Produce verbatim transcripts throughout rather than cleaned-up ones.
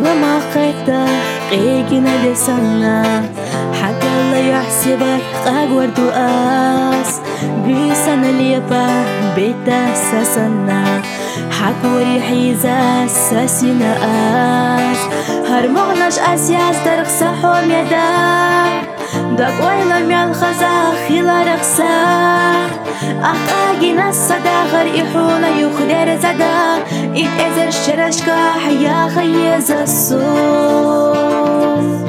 لما قيتا قيقنا لسنا حتى لا يحسبك قاقور دؤاس بيسان اليبا بيتا ساسنا حكور يحيزا ساسنا آس هرمغناش أسياس درق سحوم يدا دق ويلم يالخزا خيلا رقصا أقاقنا الصداخر إحولا يخدر زدا إد إزر شرشكا حيا خيز الصوم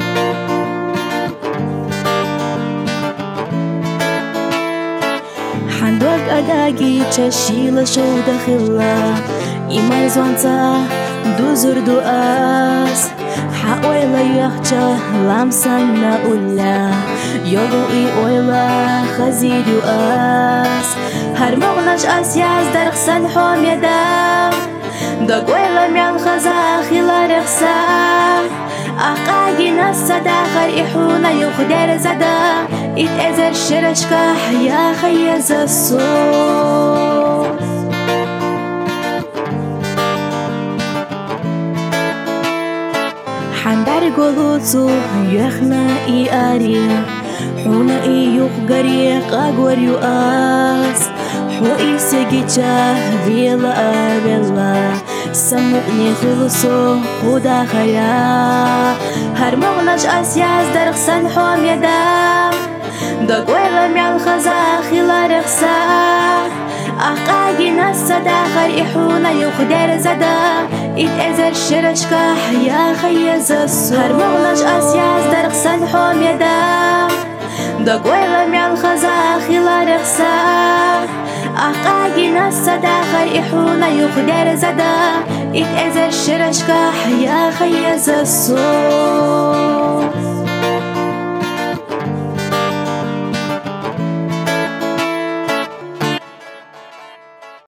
حندوك أداقي تشيل شو دخلا إيمال زوانتا دوزر دؤاس حقويلا يخجا لامسانا أولا يوغوئي أولا خزي دؤاس هرمغناش أسياس درقسان حوم يدا دقويلا ميال خزا خيلا رقصا أقاقي ناسا داخر إحولا يخدر زدا إد إزر شرشكا حيا خيز الصوت حندار قلوتو يخنا إي آري حونا إي يخغري قاقور يؤاس حو إي سيجيجا بيلا بيلا سمعني خلصو قودا خيا هرمغناش أسياس درقسان حوم يدا دقويلا ميال خزا خيلا رقصا أقاقي ناسا داخر إحولا يخدر زدا إد إزر شرشكا حيا خيز الصوت هرمغناش أسياس درقسان حوم يدا دقويلا ميال خزا خيلا رقصا أقاقي ناسا داخر إحولا يخدر زدا إد إزر شرشكا حيا خيز الصوت